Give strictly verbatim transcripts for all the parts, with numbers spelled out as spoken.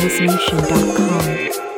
Wise Nation dot com.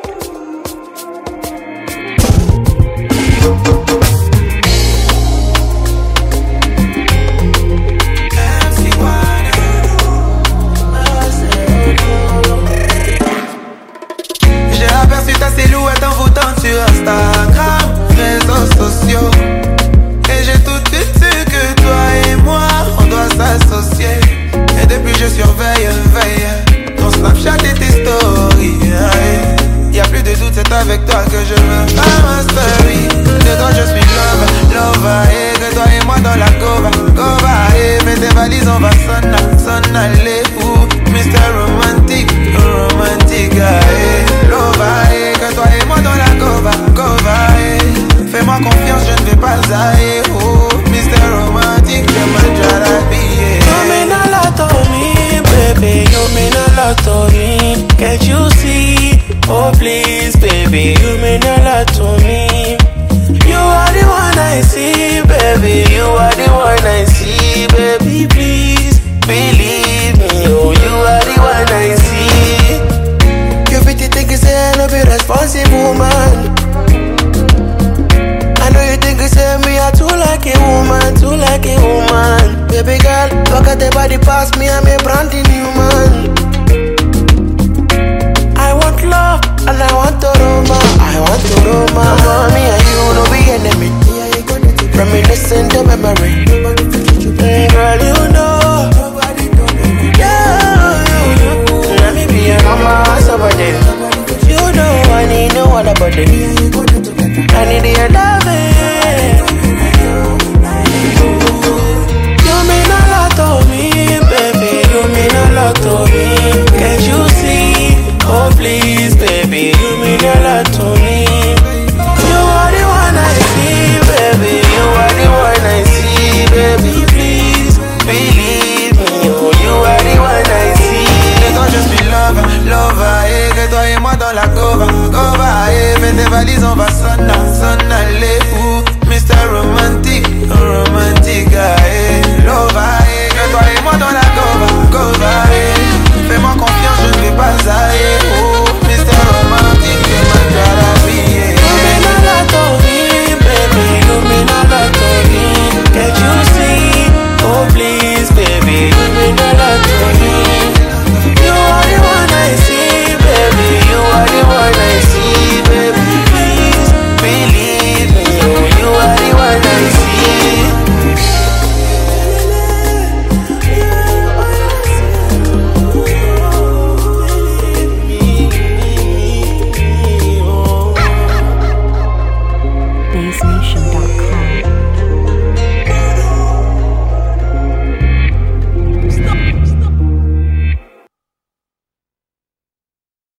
Ta silhouette envoûtante sur Instagram, réseaux sociaux. Et j'ai tout de suite su que toi et moi, on doit s'associer. Et depuis je surveille, veille ton Snapchat et tes stories. Y'a plus de doute, c'est avec toi que je me fais ma story. De toi je suis love, love, et que toi et moi dans la gova, gova, et mets tes valises, on va s'en, s'en aller. Où mister Romantic, romantic, eh. Love, eh, que toi et moi dans la gova, gova, eh. Fais-moi confiance, je ne vais pas zaïr. Oh, mister Romantic, tu m'as habillé. You mean a lot to me, baby. You mean a lot to me. Can't you see? Oh please, baby. You mean a lot to me. You are the one I see, baby. You are the one I see, baby. Please believe me. Oh, you are the one I see. You fit to think you say I no be responsible, man. I know you think you say me I too like a woman, too like a woman. Baby girl, look at the body past me, I'm a brand new man. I want love and I want to Roma, I want to Roma. Mommy and you no be enemy. Reminiscing the memory. Hey girl, you know. Yeah, let me be your mama, somebody. You know I need no other body. I need your loving. You mean a lot to me, baby. You mean a lot to me. Can't you see? Oh please, baby. You mean a lot to me. You are the one I see, baby. You are the one I see, baby. Please believe me. Oh, you are the one I see. De toi je suis love, love, et que toi et moi dans la gova, gova, et mets tes valises, on va s'en, s'en